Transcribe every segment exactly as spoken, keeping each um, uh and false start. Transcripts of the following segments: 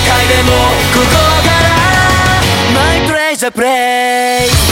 中でもここからマイトレジャープレイ。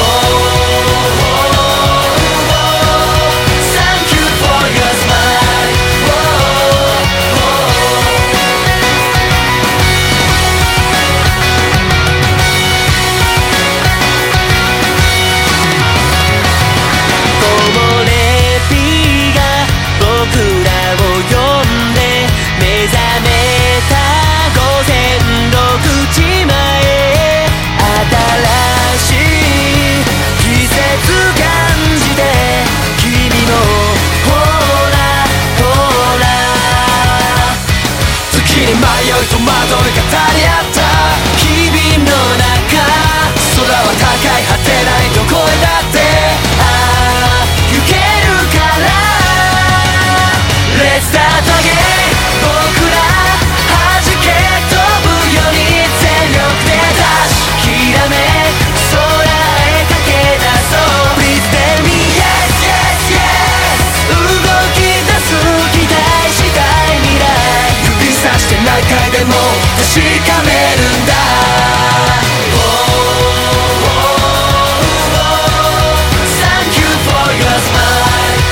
戸惑い語り合った日々の中、空は高い果てないどこへだってああ行けるから Let's start again。 僕ら弾け飛ぶように全力でダッシュきらめく空へ駆け出そう。 Please tell me yes yes yes。 動き出す期待したい未来、指さして何回でも確かめるんだ。 Thank you for your smile。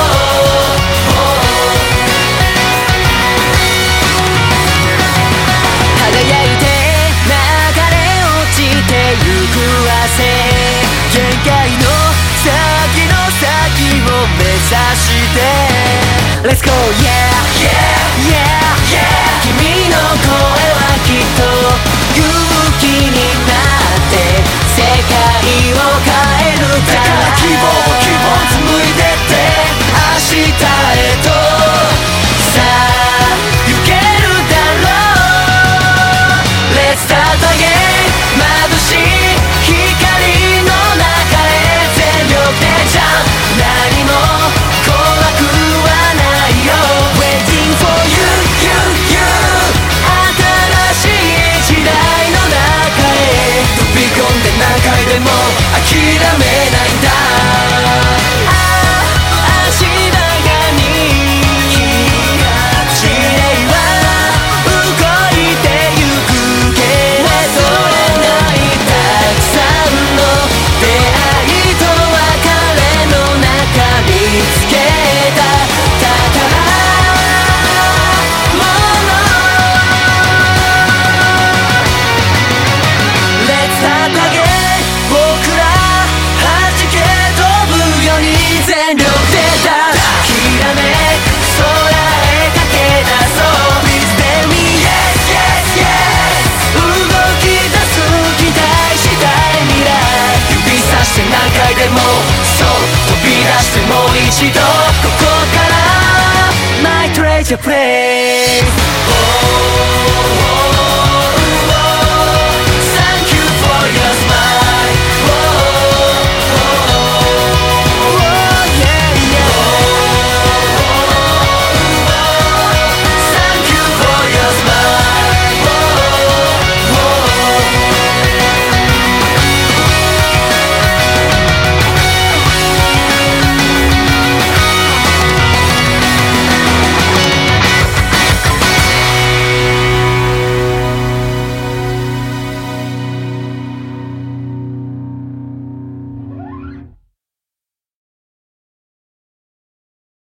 輝いて流れ落ちてゆく汗、限界の先の先を目指して Let's go yeah yeah yeah yeah。 君の声はきっと勇気になって世界を変えるから。だから希望を希望紡いでって明日へとさあ行けるだろう。 Let's start again。 眩しい光の中へ全力でジャンプ、何も怖くはないよ。 Waiting for you you you。何回でも諦めないんだ。ああ足早に地平は動いてゆくけれど、ないたくさんの出会いと別れの中見つけた宝物。 Let's start again。全力でダッシュきらめく空へ駆け出そう。 Please tell me yes yes yes。 動き出す期待したい未来、指さして何回でもそう飛び出してもう一度ここからマイトレジャープレイ。